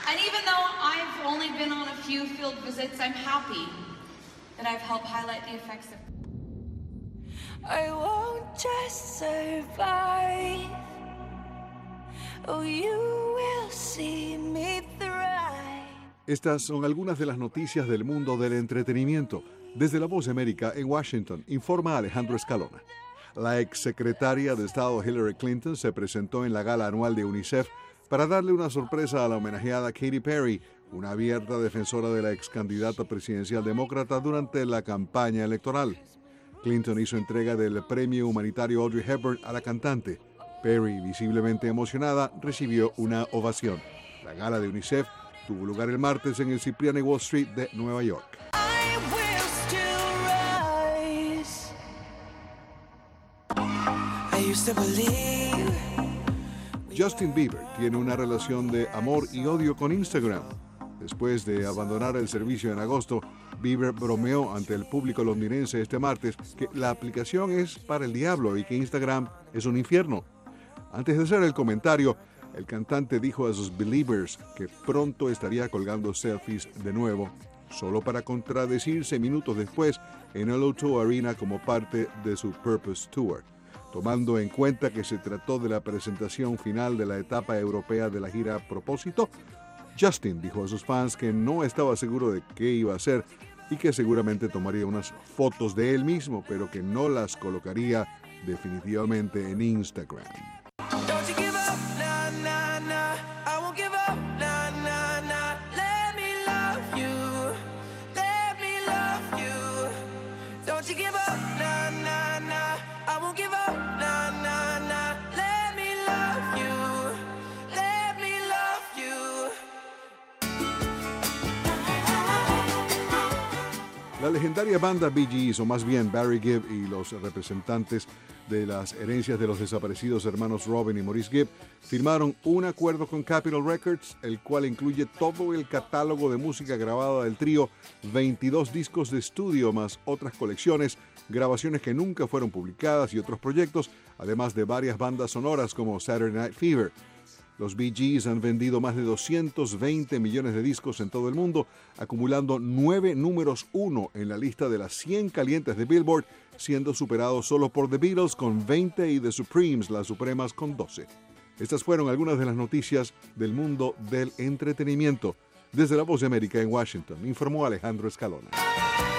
And even though I've only been on a few field visits, I'm happy that I've helped highlight the effects of... I won't just survive. Oh, you will see me thrive. Estas son algunas de las noticias del mundo del entretenimiento. Desde La Voz de América en Washington, informa Alejandro Escalona. La exsecretaria de Estado Hillary Clinton se presentó en la gala anual de UNICEF para darle una sorpresa a la homenajeada Katy Perry, una abierta defensora de la ex candidata presidencial demócrata durante la campaña electoral. Clinton hizo entrega del premio humanitario Audrey Hepburn a la cantante. Perry, visiblemente emocionada, recibió una ovación. La gala de UNICEF tuvo lugar el martes en el Cipriani Wall Street de Nueva York. Justin Bieber tiene una relación de amor y odio con Instagram. Después de abandonar el servicio en agosto, Bieber bromeó ante el público londinense este martes que la aplicación es para el diablo y que Instagram es un infierno. Antes de hacer el comentario, el cantante dijo a sus Believers que pronto estaría colgando selfies de nuevo, solo para contradecirse minutos después en el O2 Arena como parte de su Purpose Tour. Tomando en cuenta que se trató de la presentación final de la etapa europea de la gira Propósito, Justin dijo a sus fans que no estaba seguro de qué iba a hacer y que seguramente tomaría unas fotos de él mismo, pero que no las colocaría definitivamente en Instagram. La legendaria banda Bee Gees, o más bien Barry Gibb y los representantes de las herencias de los desaparecidos hermanos Robin y Maurice Gibb, firmaron un acuerdo con Capitol Records, el cual incluye todo el catálogo de música grabada del trío, 22 discos de estudio más otras colecciones, grabaciones que nunca fueron publicadas y otros proyectos, además de varias bandas sonoras como Saturday Night Fever. Los Bee Gees han vendido más de 220 millones de discos en todo el mundo, acumulando 9 números 1 en la lista de las 100 calientes de Billboard, siendo superados solo por The Beatles con 20 y The Supremes, las Supremas, con 12. Estas fueron algunas de las noticias del mundo del entretenimiento. Desde La Voz de América en Washington, informó Alejandro Escalona.